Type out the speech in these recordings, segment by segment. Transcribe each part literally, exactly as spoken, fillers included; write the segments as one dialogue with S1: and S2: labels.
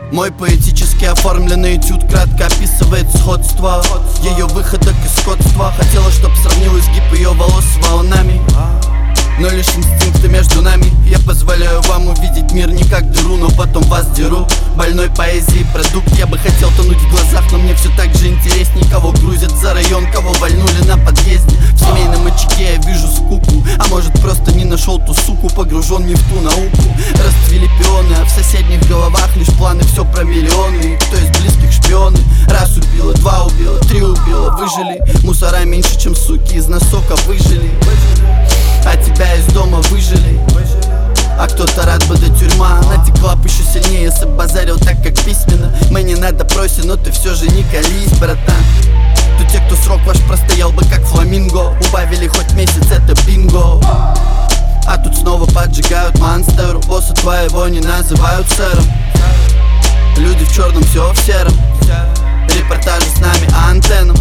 S1: Мой поэтически оформленный этюд кратко описывает сходство ее выходок из скотства. Хотела, чтоб сравнил изгиб ее волос с волнами, но лишь инстинкты между нами. Я позволяю вам увидеть мир не как дыру, но потом вас деру. Больной поэзии продукт. Я бы хотел тонуть в глазах, но мне все так же интересней. Кого грузят за район, кого вальнули на подъезде. В семейном очаге я вижу скуку, а может просто не нашел ту суку. Погружен не в ту науку. Расцвели пионы, а в соседних головах лишь планы. Все про миллионы, кто из близких шпионы. Раз убила, два убила, три убила, выжили. Мусора меньше, чем суки из носока выжили. А тебя из дома выжили. А кто-то рад бы до тюрьма натекла б еще сильнее, если б базарил так, как письменно. Мы не на допросе, но ты все же не колись, братан. Тут те, кто срок ваш простоял бы как фламинго. Убавили хоть месяц, это бинго. А тут снова поджигают монстеру. Босса твоего не называют сэром. Люди в черном, все в сером. Репортажи с нами антенном.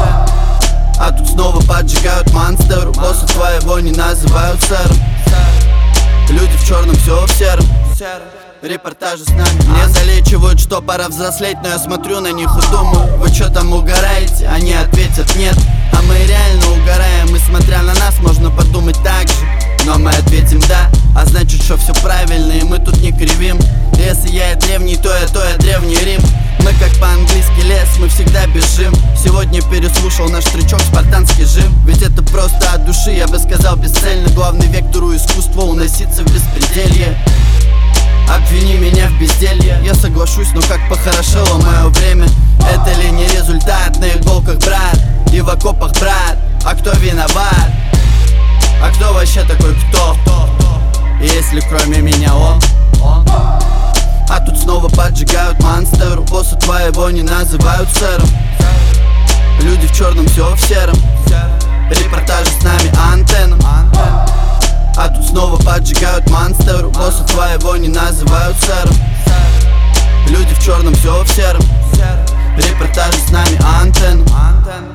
S1: А тут снова поджигают монстеру. Босса твоего не называют сэром. Люди в черном, все в сером. Репортажи с нами. Мне залечивают, что пора взрослеть, но я смотрю на них и думаю: вы чё там угораете? Они ответят нет. А мы реально угораем, и смотря на нас можно подумать так же. Но мы ответим да, а значит, что все правильно, и мы тут не кривим. Если я и древний, то я, то я древний Рим. Мы как по-английски лес, мы всегда бежим. Сегодня переслушал наш трючок, спартанский жим. Ведь это просто от души, я бы сказал бесцельно. Главный вектор у искусства — уноситься в беспределье. Обвини меня в безделье, я соглашусь, но как похорошело мое время. Это ли не результат на иголках, брат? И в окопах, брат, а кто виноват? А кто вообще такой кто? Если кроме меня он? А тут снова поджигают монстеру. Босса твоего не называют сэром. Люди в черном, все в сером. Репортажи с нами антенном. А тут снова поджигают монстеру. Босса твоего не называют сэром. Люди в черном, все в сером. Репортажи с нами антенном.